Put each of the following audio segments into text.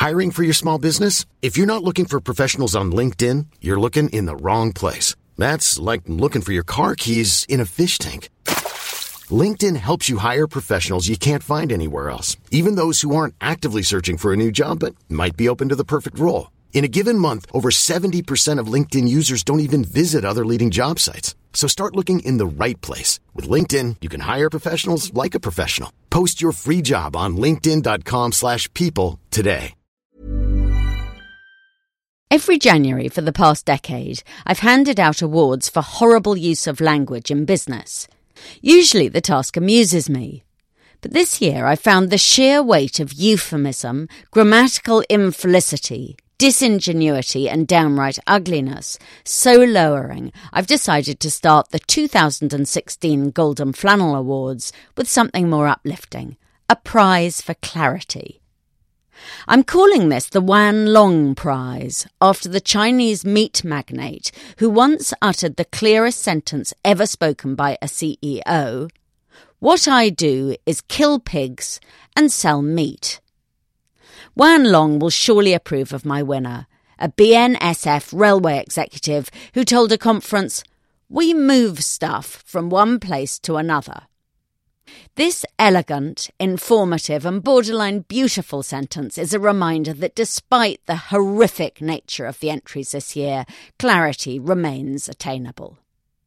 Hiring for your small business? If you're not looking for professionals on LinkedIn, you're looking in the wrong place. That's like looking for your car keys in a fish tank. LinkedIn helps you hire professionals you can't find anywhere else, even those who aren't actively searching for a new job but might be open to the perfect role. In a given month, over 70% of LinkedIn users don't even visit other leading job sites. So start looking in the right place. With LinkedIn, you can hire professionals like a professional. Post your free job on linkedin.com/people today. Every January for the past decade, I've handed out awards for horrible use of language in business. Usually the task amuses me. But this year I found the sheer weight of euphemism, grammatical infelicity, disingenuity and downright ugliness so lowering, I've decided to start the 2016 Golden Flannel Awards with something more uplifting, a prize for clarity. I'm calling this the Wan Long Prize, after the Chinese meat magnate who once uttered the clearest sentence ever spoken by a CEO, "What I do is kill pigs and sell meat." Wan Long will surely approve of my winner, a BNSF railway executive who told a conference, "We move stuff from one place to another." This elegant, informative and borderline beautiful sentence is a reminder that despite the horrific nature of the entries this year, clarity remains attainable.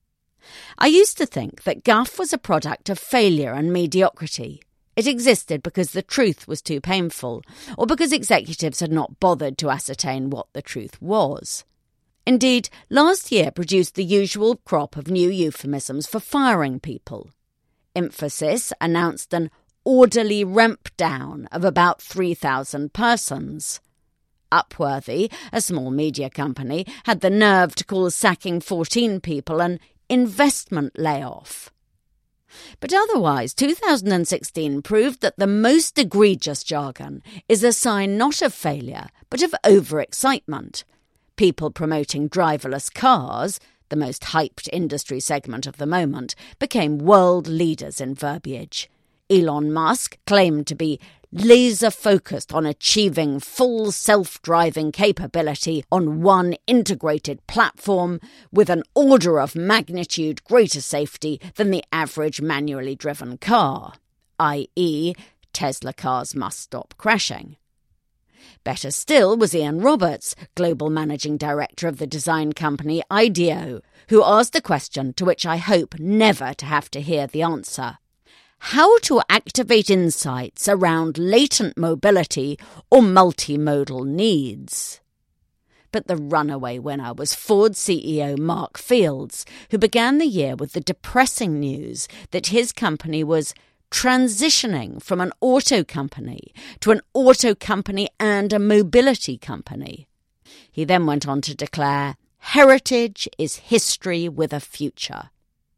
I used to think that guff was a product of failure and mediocrity. It existed because the truth was too painful, or because executives had not bothered to ascertain what the truth was. Indeed, last year produced the usual crop of new euphemisms for firing people. Emphasis announced an orderly ramp down of about 3,000 persons. Upworthy, a small media company, had the nerve to call sacking 14 people an investment layoff. But otherwise, 2016 proved that the most egregious jargon is a sign not of failure, but of overexcitement. People promoting driverless cars, the most hyped industry segment of the moment, became world leaders in verbiage. Elon Musk claimed to be laser-focused on achieving full self-driving capability on one integrated platform with an order of magnitude greater safety than the average manually driven car, i.e., Tesla cars must stop crashing. Better still was Ian Roberts, global managing director of the design company IDEO, who asked a question to which I hope never to have to hear the answer. How to activate insights around latent mobility or multimodal needs? But the runaway winner was Ford CEO Mark Fields, who began the year with the depressing news that his company was transitioning from an auto company to an auto company and a mobility company. He then went on to declare, "Heritage is history with a future."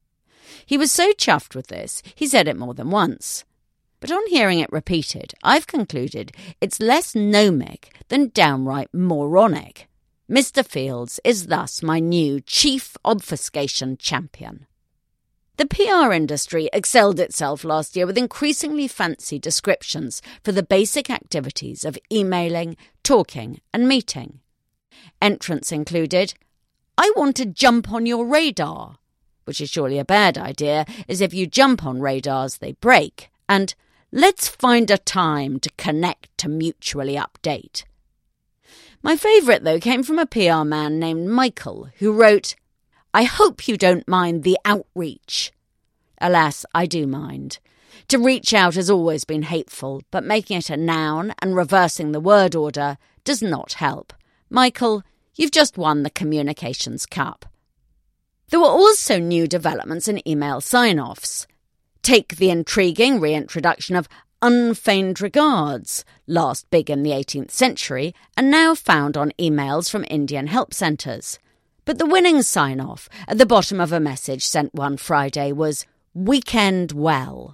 He was so chuffed with this, he said it more than once. But on hearing it repeated, I've concluded it's less gnomic than downright moronic. Mr. Fields is thus my new chief obfuscation champion. The PR industry excelled itself last year with increasingly fancy descriptions for the basic activities of emailing, talking and meeting. Entrants included, "I want to jump on your radar," which is surely a bad idea, as if you jump on radars, they break, and "let's find a time to connect to mutually update." My favourite, though, came from a PR man named Michael, who wrote, "I hope you don't mind the outreach." Alas, I do mind. To reach out has always been hateful, but making it a noun and reversing the word order does not help. Michael, you've just won the Communications Cup. There were also new developments in email sign-offs. Take the intriguing reintroduction of unfeigned regards, last big in the 18th century, and now found on emails from Indian help centres. But the winning sign-off at the bottom of a message sent one Friday was, "Weekend well."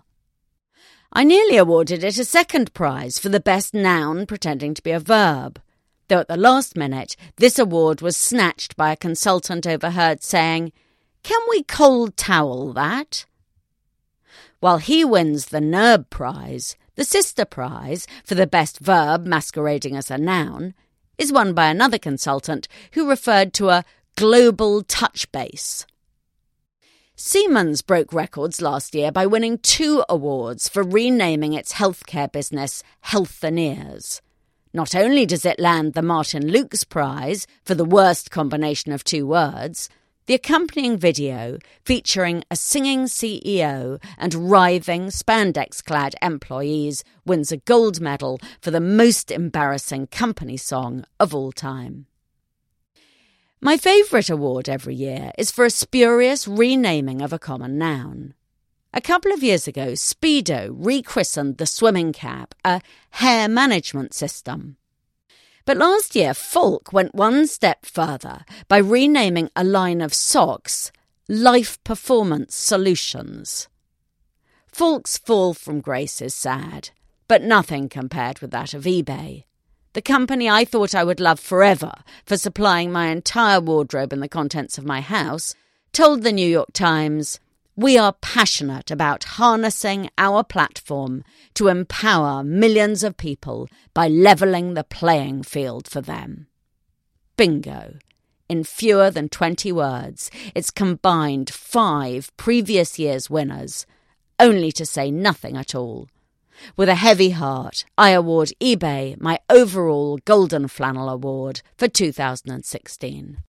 I nearly awarded it a second prize for the best noun pretending to be a verb, though at the last minute this award was snatched by a consultant overheard saying, "Can we cold towel that?" While he wins the NERB prize, The sister prize, for the best verb masquerading as a noun, is won by another consultant who referred to a global touch base. Siemens broke records last year by winning 2 awards for renaming its healthcare business Healthineers. Not only does it land the Martin Lukes Prize for the worst combination of 2 words, the accompanying video, featuring a singing CEO and writhing spandex-clad employees, wins a gold medal for the most embarrassing company song of all time. My favourite award every year is for a spurious renaming of a common noun. A couple of years ago, Speedo rechristened the swimming cap a hair management system. But last year, Falk went one step further by renaming a line of socks Life Performance Solutions. Falk's fall from grace is sad, but nothing compared with that of eBay. The company I thought I would love forever for supplying my entire wardrobe and the contents of my house told the New York Times, "We are passionate about harnessing our platform to empower millions of people by levelling the playing field for them." Bingo. In fewer than 20 words, it's combined 5 previous year's winners, only to say nothing at all. With a heavy heart, I award eBay my overall Golden Flannel Award for 2016.